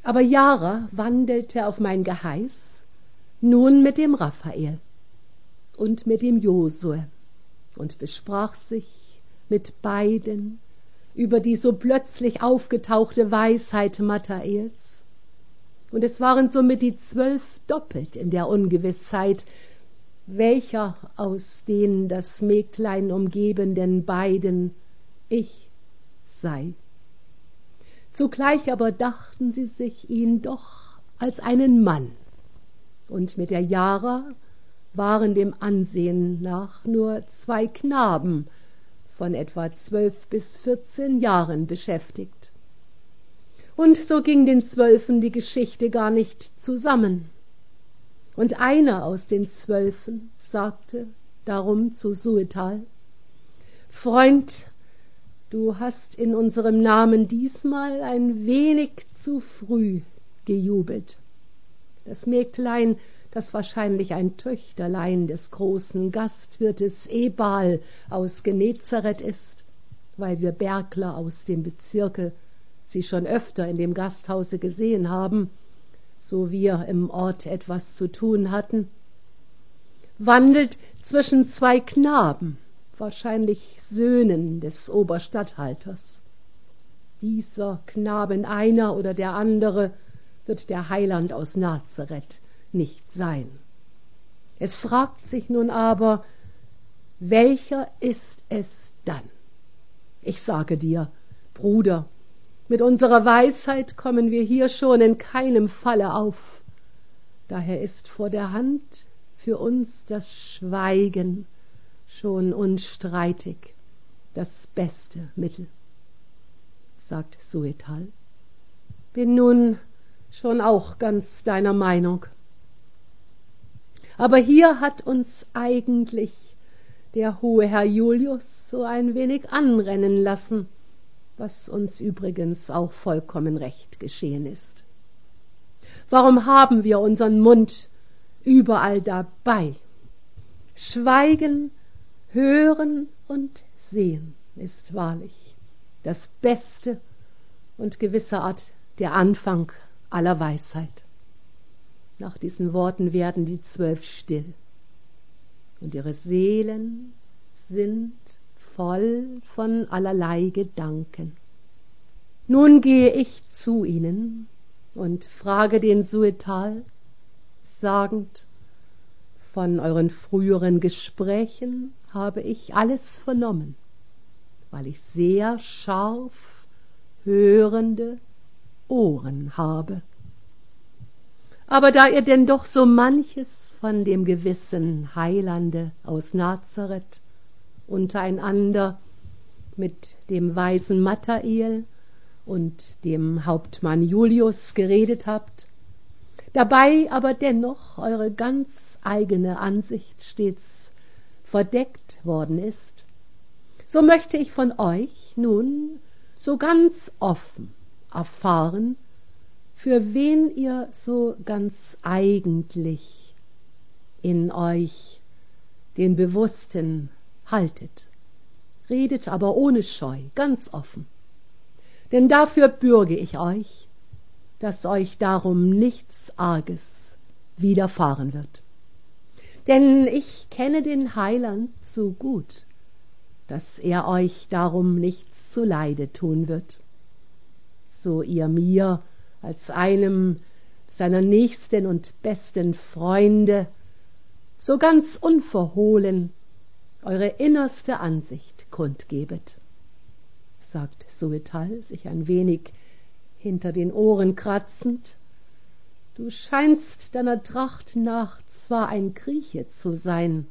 Aber Jahra wandelte auf mein Geheiß nun mit dem Raphael und mit dem Josue und besprach sich mit beiden über die so plötzlich aufgetauchte Weisheit Mathaels. Und es waren somit die 12 doppelt in der Ungewissheit, welcher aus den das Mägdlein umgebenden beiden ich sei. Zugleich aber dachten sie sich ihn doch als einen Mann, und mit der Jahra waren dem Ansehen nach nur 2 Knaben von etwa 12 bis 14 Jahren beschäftigt. Und so ging den 12 die Geschichte gar nicht zusammen. Und einer aus den 12 sagte darum zu Suetal: »Freund, du hast in unserem Namen diesmal ein wenig zu früh gejubelt. Das Mägdlein, das wahrscheinlich ein Töchterlein des großen Gastwirtes Ebal aus Genezareth ist, weil wir Bergler aus dem Bezirke sie schon öfter in dem Gasthause gesehen haben, so wir im Ort etwas zu tun hatten, wandelt zwischen 2 Knaben, wahrscheinlich Söhnen des Oberstatthalters. Dieser Knaben, einer oder der andere, wird der Heiland aus Nazareth nicht sein. Es fragt sich nun aber, welcher ist es dann? Ich sage dir, Bruder, mit unserer Weisheit kommen wir hier schon in keinem Falle auf. Daher ist vor der Hand für uns das Schweigen schon unstreitig das beste Mittel, sagt Suetal. Bin nun schon auch ganz deiner Meinung. Aber hier hat uns eigentlich der hohe Herr Julius so ein wenig anrennen lassen, was uns übrigens auch vollkommen recht geschehen ist. Warum haben wir unseren Mund überall dabei? Schweigen, hören und sehen ist wahrlich das Beste und gewisserart der Anfang aller Weisheit. Nach diesen Worten werden die 12 still, und ihre Seelen sind voll von allerlei Gedanken. Nun gehe ich zu ihnen und frage den Suetal, sagend: Von euren früheren Gesprächen habe ich alles vernommen, weil ich sehr scharf hörende Ohren habe. Aber da ihr denn doch so manches von dem gewissen Heilande aus Nazareth untereinander mit dem weisen Mathael und dem Hauptmann Julius geredet habt, dabei aber dennoch eure ganz eigene Ansicht stets verdeckt worden ist, so möchte ich von euch nun so ganz offen erfahren, für wen ihr so ganz eigentlich in euch den Bewussten haltet. Redet aber ohne Scheu, ganz offen. Denn dafür bürge ich euch, dass euch darum nichts Arges widerfahren wird. Denn ich kenne den Heiland so gut, dass er euch darum nichts zuleide tun wird. So ihr mir als einem seiner nächsten und besten Freunde so ganz unverhohlen eure innerste Ansicht kundgebet, sagt Suetal, sich ein wenig hinter den Ohren kratzend. Du scheinst deiner Tracht nach zwar ein Grieche zu sein,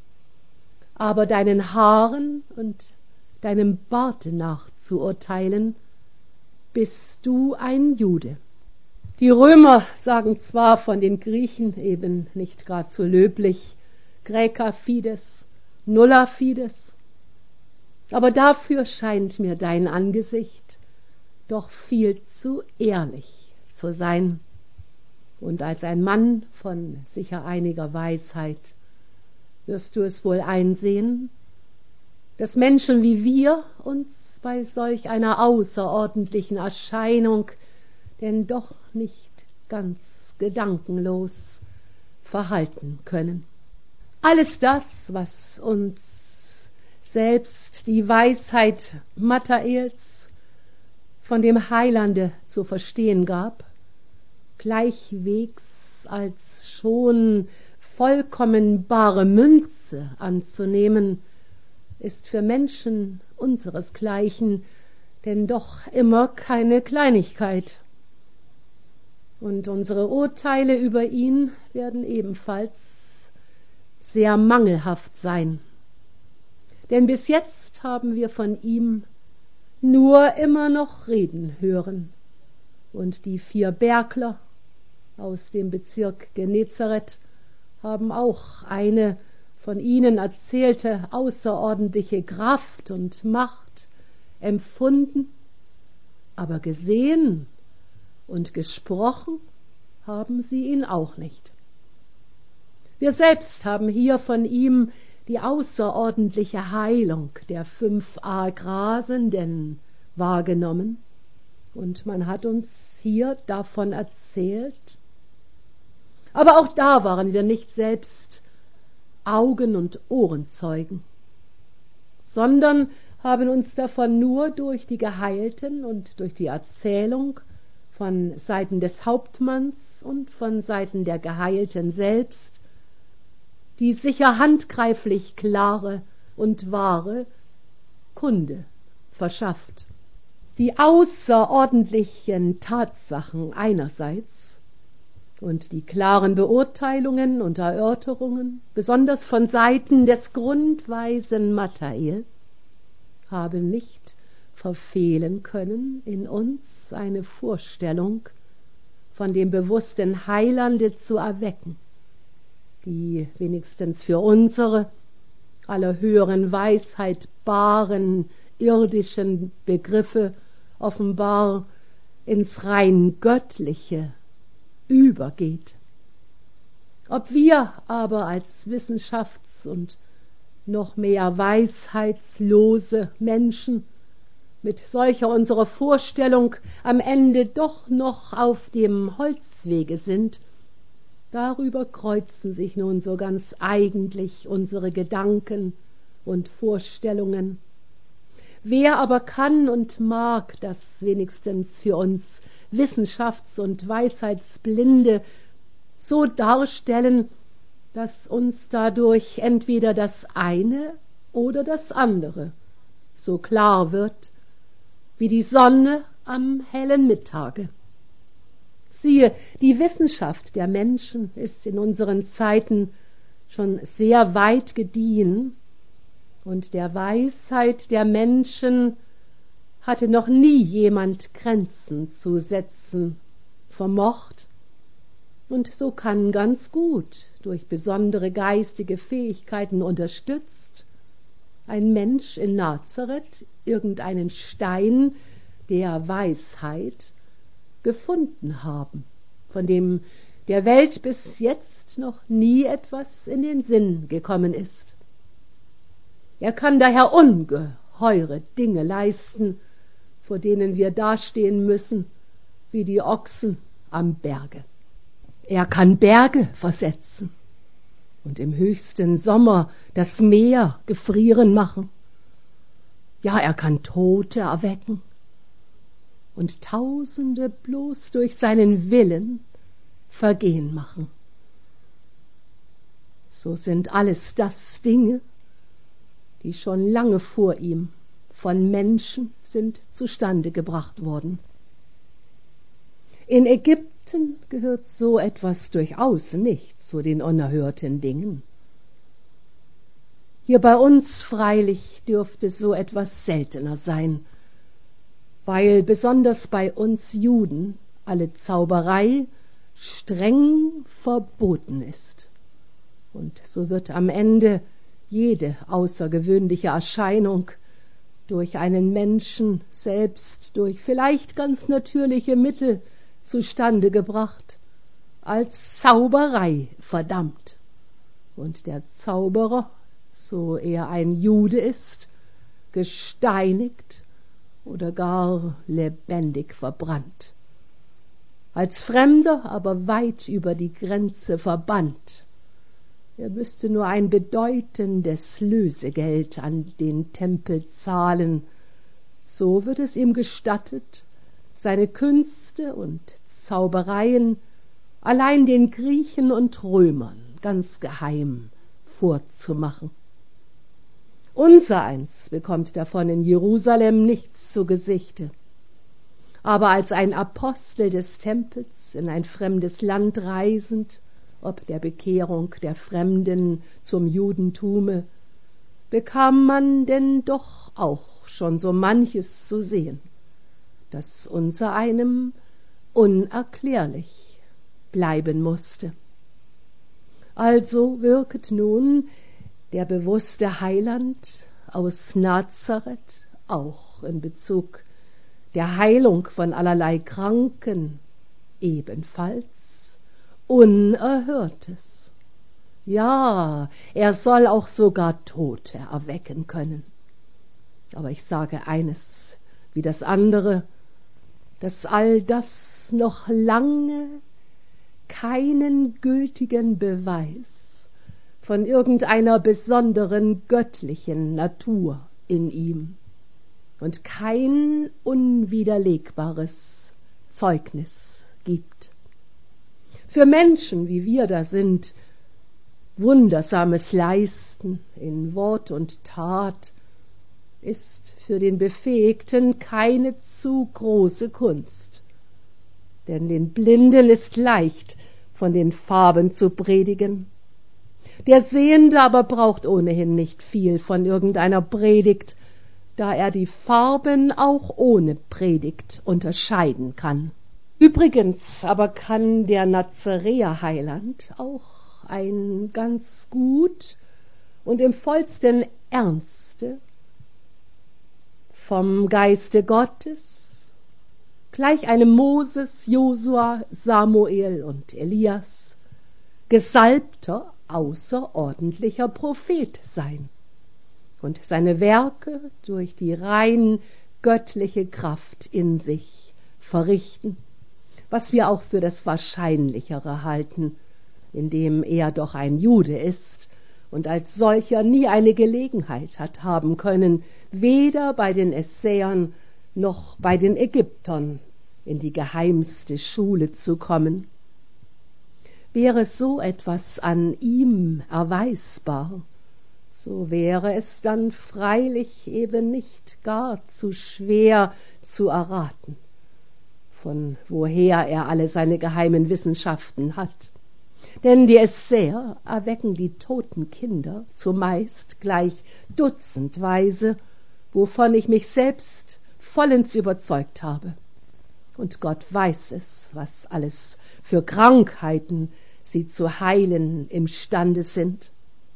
aber deinen Haaren und deinem Barte nach zu urteilen, bist du ein Jude. Die Römer sagen zwar von den Griechen eben nicht gar zu löblich, Graeca fides, nulla fides, aber dafür scheint mir dein Angesicht doch viel zu ehrlich zu sein, und als ein Mann von sicher einiger Weisheit wirst du es wohl einsehen, dass Menschen wie wir uns bei solch einer außerordentlichen Erscheinung denn doch nicht ganz gedankenlos verhalten können. Alles das, was uns selbst die Weisheit Michaels von dem Heilande zu verstehen gab, gleichwegs als schon vollkommen bare Münze anzunehmen, ist für Menschen unseresgleichen denn doch immer keine Kleinigkeit. Und unsere Urteile über ihn werden ebenfalls sehr mangelhaft sein. Denn bis jetzt haben wir von ihm nur immer noch reden hören. Und die 4 Bergler aus dem Bezirk Genezareth haben auch eine von ihnen erzählte außerordentliche Kraft und Macht empfunden, aber gesehen und gesprochen haben sie ihn auch nicht. Wir selbst haben hier von ihm die außerordentliche Heilung der 5 Grasenden wahrgenommen, und man hat uns hier davon erzählt. Aber auch da waren wir nicht selbst Augen- und Ohrenzeugen, sondern haben uns davon nur durch die Geheilten und durch die Erzählung von Seiten des Hauptmanns und von Seiten der Geheilten selbst die sicher handgreiflich klare und wahre Kunde verschafft. Die außerordentlichen Tatsachen einerseits und die klaren Beurteilungen und Erörterungen, besonders von Seiten des grundweisen Michael, haben nicht verfehlen können, in uns eine Vorstellung von dem bewussten Heilande zu erwecken, die wenigstens für unsere aller höheren Weisheit baren irdischen Begriffe offenbar ins rein Göttliche übergeht. Ob wir aber als wissenschafts- und noch mehr weisheitslose Menschen mit solcher unserer Vorstellung am Ende doch noch auf dem Holzwege sind, darüber kreuzen sich nun so ganz eigentlich unsere Gedanken und Vorstellungen. Wer aber kann und mag das wenigstens für uns Wissenschafts- und Weisheitsblinde so darstellen, dass uns dadurch entweder das eine oder das andere so klar wird wie die Sonne am hellen Mittage. Siehe, die Wissenschaft der Menschen ist in unseren Zeiten schon sehr weit gediehen, und der Weisheit der Menschen hatte noch nie jemand Grenzen zu setzen vermocht, und so kann ganz gut durch besondere geistige Fähigkeiten unterstützt ein Mensch in Nazareth irgendeinen Stein der Weisheit gefunden haben, von dem der Welt bis jetzt noch nie etwas in den Sinn gekommen ist. Er kann daher ungeheure Dinge leisten, vor denen wir dastehen müssen wie die Ochsen am Berge. Er kann Berge versetzen und im höchsten Sommer das Meer gefrieren machen. Ja, er kann Tote erwecken und Tausende bloß durch seinen Willen vergehen machen. So sind alles das Dinge, die schon lange vor ihm von Menschen sind zustande gebracht worden. In Ägypten gehört so etwas durchaus nicht zu den unerhörten Dingen. Hier bei uns freilich dürfte so etwas seltener sein, weil besonders bei uns Juden alle Zauberei streng verboten ist. Und so wird am Ende jede außergewöhnliche Erscheinung durch einen Menschen selbst durch vielleicht ganz natürliche Mittel zustande gebracht, als Zauberei verdammt. Und der Zauberer, so er ein Jude ist, gesteinigt oder gar lebendig verbrannt. als Fremder aber weit über die Grenze verbannt. Er müsste nur ein bedeutendes Lösegeld an den Tempel zahlen, so wird es ihm gestattet, seine Künste und Zaubereien allein den Griechen und Römern ganz geheim vorzumachen. Unsereins bekommt davon in Jerusalem nichts zu Gesichte. Aber als ein Apostel des Tempels in ein fremdes Land reisend, ob der Bekehrung der Fremden zum Judentume, bekam man denn doch auch schon so manches zu sehen, das unsereinem unerklärlich bleiben mußte. Also wirket nun der bewusste Heiland aus Nazareth auch in Bezug der Heilung von allerlei Kranken ebenfalls Unerhörtes. Ja, er soll auch sogar Tote erwecken können. Aber ich sage eines wie das andere, dass all das noch lange keinen gültigen Beweis von irgendeiner besonderen göttlichen Natur in ihm und kein unwiderlegbares Zeugnis gibt. Für Menschen, wie wir da sind, Wundersames leisten in Wort und Tat, ist für den Befähigten keine zu große Kunst. Denn den Blinden ist leicht, von den Farben zu predigen. Der Sehende aber braucht ohnehin nicht viel von irgendeiner Predigt, da er die Farben auch ohne Predigt unterscheiden kann. Übrigens aber kann der Nazaräer-Heiland auch ein ganz gut und im vollsten Ernste vom Geiste Gottes, gleich einem Moses, Josua, Samuel und Elias, gesalbter, außerordentlicher Prophet sein und seine Werke durch die rein göttliche Kraft in sich verrichten, was wir auch für das Wahrscheinlichere halten, indem er doch ein Jude ist und als solcher nie eine Gelegenheit hat haben können, weder bei den Essäern noch bei den Ägyptern in die geheimste Schule zu kommen. Wäre so etwas an ihm erweisbar, so wäre es dann freilich eben nicht gar zu schwer zu erraten, von woher er alle seine geheimen Wissenschaften hat. Denn die Essäer erwecken die toten Kinder zumeist gleich dutzendweise, wovon ich mich selbst vollends überzeugt habe. Und Gott weiß es, was alles für Krankheiten sie zu heilen imstande sind.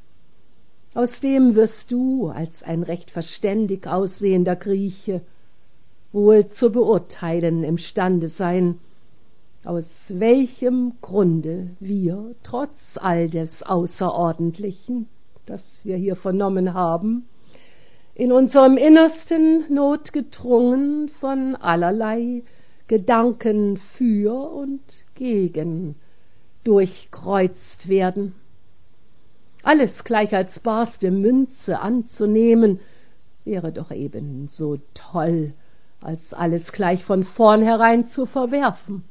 Aus dem wirst du als ein recht verständig aussehender Grieche wohl zu beurteilen imstande sein, aus welchem Grunde wir, trotz all des Außerordentlichen, das wir hier vernommen haben, in unserem Innersten notgedrungen von allerlei Gedanken für und gegen durchkreuzt werden. Alles gleich als barste Münze anzunehmen, wäre doch eben so toll, als alles gleich von vornherein zu verwerfen.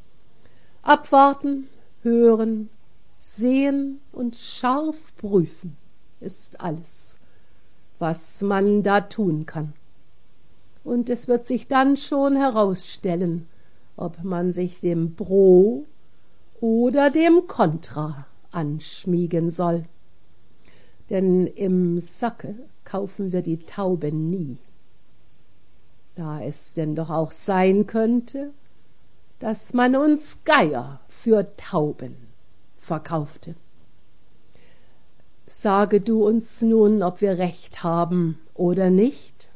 Abwarten, hören, sehen und scharf prüfen ist alles, was man da tun kann. Und es wird sich dann schon herausstellen, ob man sich dem Pro oder dem Contra anschmiegen soll. Denn im Sacke kaufen wir die Tauben nie. Da es denn doch auch sein könnte, dass man uns Geier für Tauben verkaufte. Sage du uns nun, ob wir recht haben oder nicht?